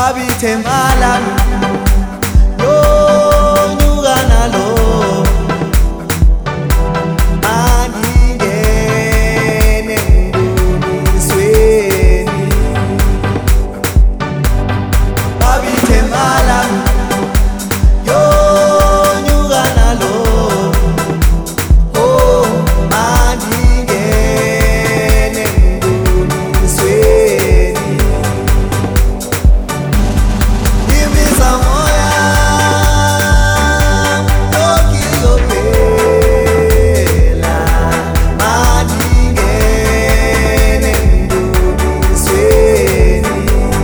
babithembala lonyuka nalo angingene embunisweni babithembala lonyuka nalo oh angingene embunisweni imiza moya yokiyophela angingene embunisweni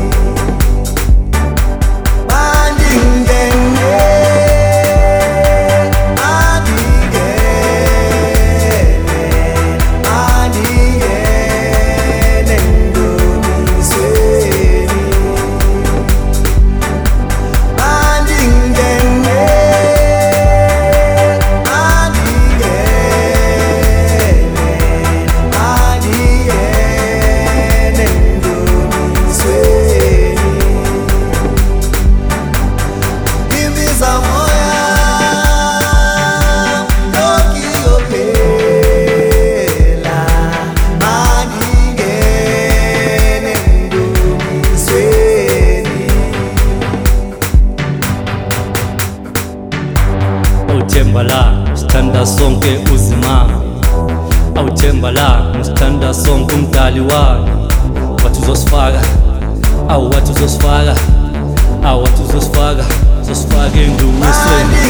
Awuthembala sithanda sonke uzima, awuthembala sithanda sonke umdali wami. Wathi uzosifaka, wathi uzosifaka, wathi uzosifaka, uzosifaka endumisweni.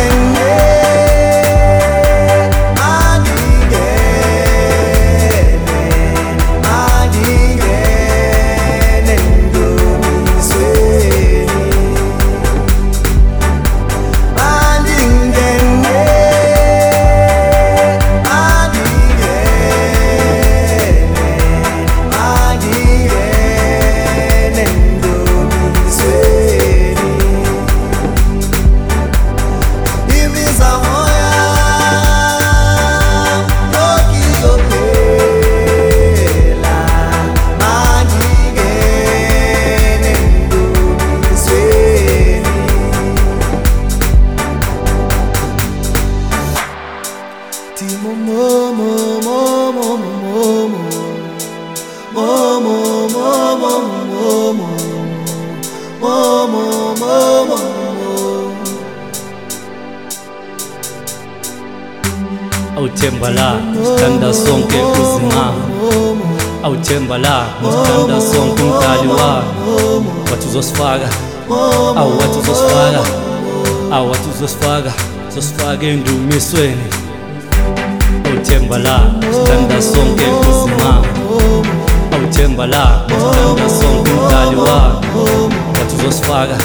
Awuthembala sithanda sonke uzima, awuthembala sithanda sonke umdali wami. Wathi uzosifaka, wathi uzosifaka, wathi uzosifaka, uzosifaka endumisweni. Awuthembala sithanda sonke uzima, awuthembala sithanda sonke umdali wami. Wathi uzosifaka,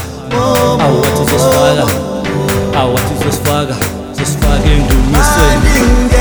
wathi uzosifaka, wathi uzosifaka, uzosifaka endumisweni.